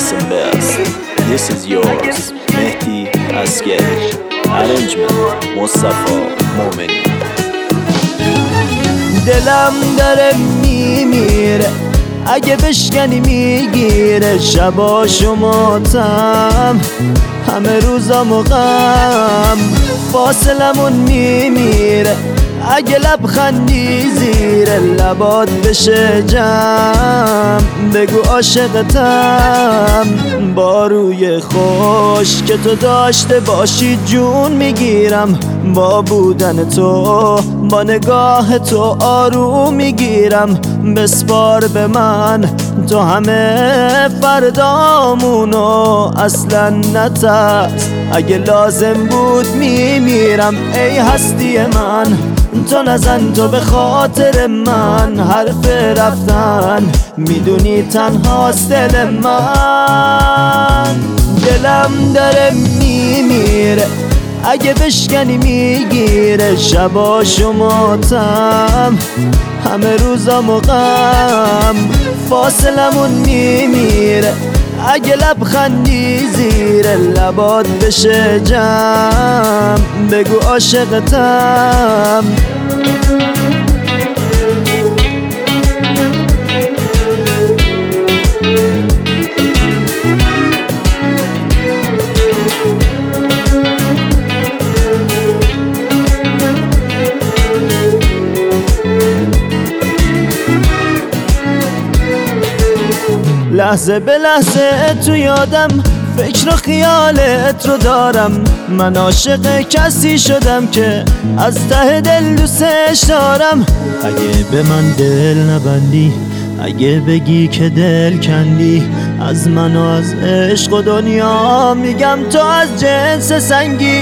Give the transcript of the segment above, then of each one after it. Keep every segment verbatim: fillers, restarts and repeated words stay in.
Listen best. This is yours, Mehdi Askeri. Arrangement مصطفی مومنی. دلم داره میمیره اگه بشکنی میگیره، شباشو ماتم همه روزامو غم، فاصلمون میمیره اگه لبخندی زیر لبات بشه جمع، بگو عاشقتم با روی خوش که تو داشته باشی جون میگیرم، با بودن تو با نگاه تو آروم میگیرم، بسپار به من تو همه فردامونو، اصلا نترس اگه لازم بود میمیرم، ای هستی من تو نزن، تو به خاطر من حرف رفتن میدونی تنهاست دل من. دلم داره میمیره اگه بشکنی میگیره، شباشو ماتم همه روزامو غم، فاصلمون میمیره اگه لبخندی زیر لبات بشه جمع، بگو عاشقتم. لحظه به لحظه تو یادم، فکر و خیالت رو دارم، من عاشق کسی شدم که از ته دل دوستش دارم. اگه به من دل نبندی، اگه بگی که دل کندی از من و از عشق و دنیا، میگم تو از جنس سنگی.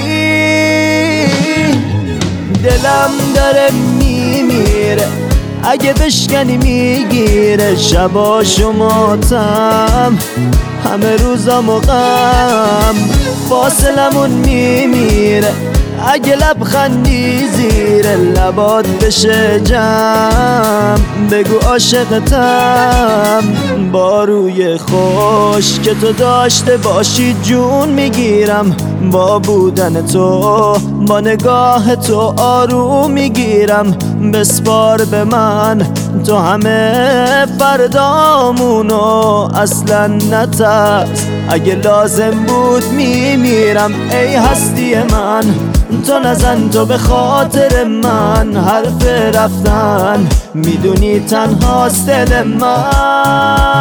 دلم داره میمیره اگه بشکنی میگیره، شباشو ماتم همه روزامو غم، فاصلمون میمیره اگه لبخندی زیر لبات بشه جمع، بگو عاشقتم با روی خوش که تو داشته باشی جون میگیرم، با بودن تو با نگاه تو آروم میگیرم، بسپار به من تو همه فردامونو، اصلا نترس اگه لازم بود میمیرم، ای هستی من تو نزن، تو به خاطر من حرف رفتن میدونی تنهاست دل من.